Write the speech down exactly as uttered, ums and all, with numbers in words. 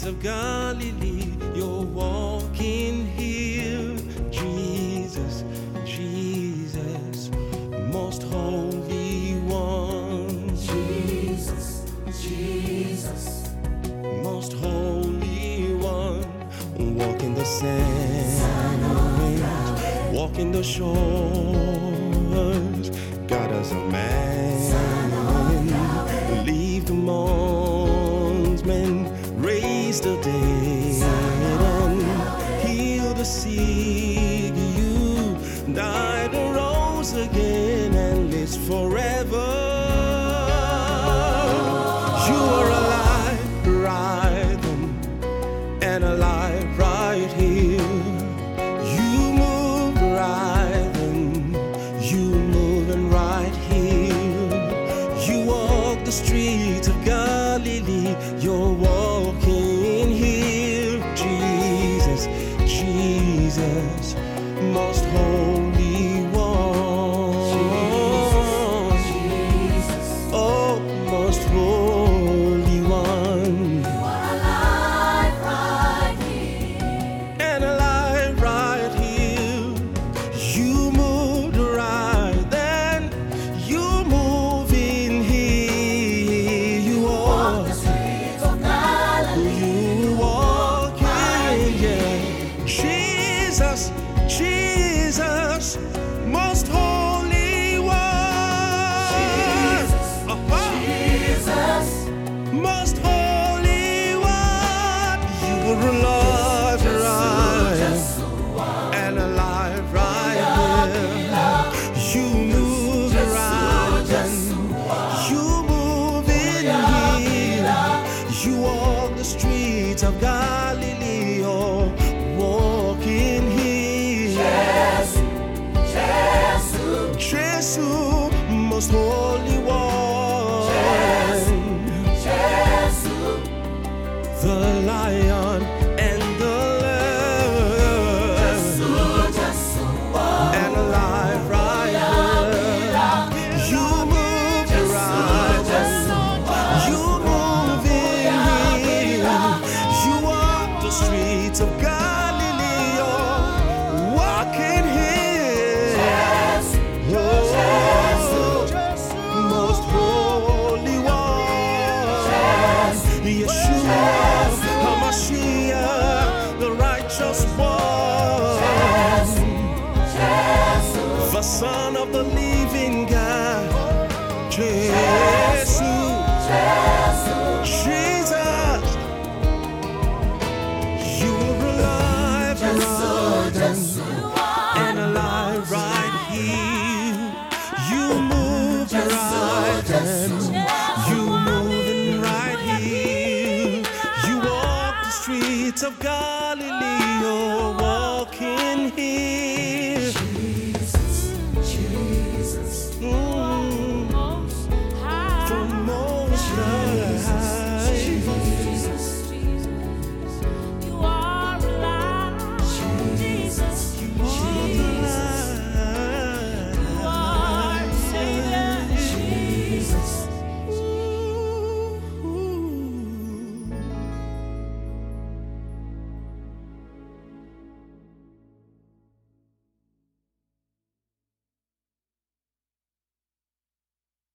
of Galilee, you're walking here. Jesus, Jesus, most holy one. Jesus, Jesus, most holy one. Walking the sand, walking the shores. God as a man, leave the bondsmen, raise the dead, and heal the sick. You died and rose again and lives forever. You are alive right then and alive right here. You move right then, you moving right here. You walk the streets of Galilee, you're walking here. Jesus, Jesus, most holy one. Jesus, Jesus, Oh, most holy one. you are alive right here. And alive right here. You moved right then, you move in here. You Walk the are, streets of Galilee. you walk in, yeah. Jesus, Jesus, most holy one. Jesus, Uh-huh. Jesus, Most holy one. You were alive right and alive right here. You move right and you move in here. You walk the streets of Galilee, oh, walking here. Jesus, Jesus, most holy one. Jesus, The lion and the lamb, and alive right here. You move right, you move in here. You walk the streets of Galilee, oh, walking here. Oh, most holy one. Yeshua, HaMashiach, the righteous one.